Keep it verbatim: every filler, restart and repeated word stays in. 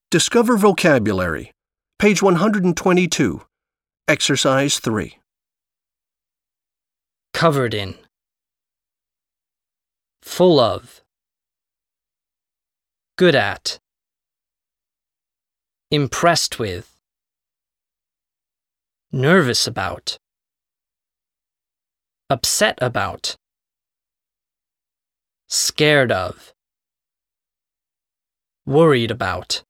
Discover vocabulary. Page one hundred twenty-two. Exercise three. Covered in. Full of. Good at. Impressed with. Nervous about. Upset about. Scared of. Worried about.